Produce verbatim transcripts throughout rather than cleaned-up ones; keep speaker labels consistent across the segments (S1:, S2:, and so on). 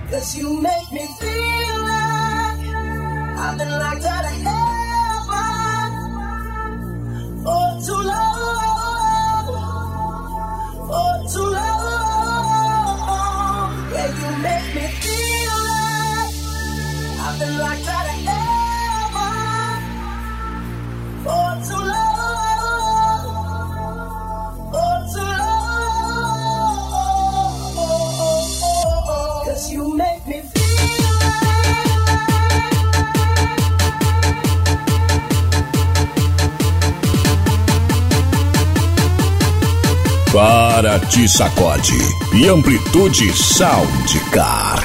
S1: Cause you make me feel like I've been locked out of heaven for too long, for too long. Yeah, you make me feel like I've been locked out of heaven for too long, for too long. Cause you make me feel
S2: Paraty Sacode e Amplitude Soundcar.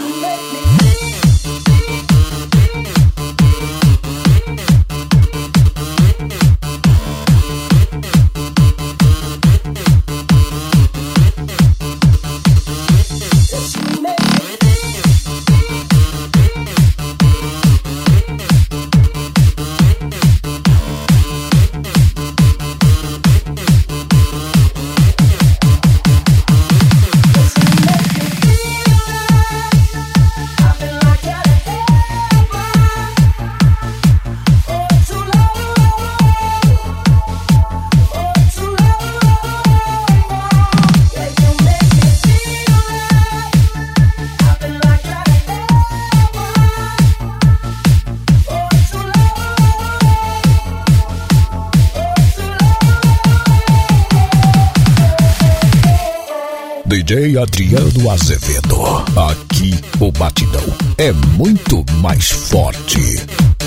S2: D J Adriano Azevedo. Aqui o batidão é muito mais forte.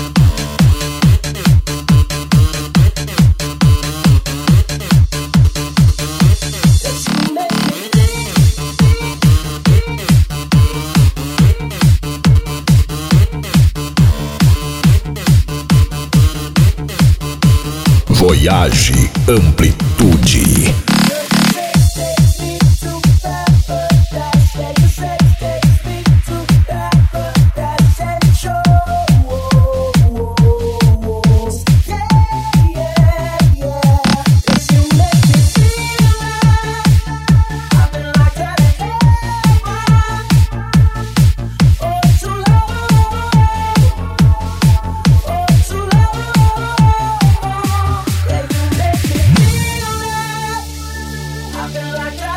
S2: Voyage Amplitude.
S1: like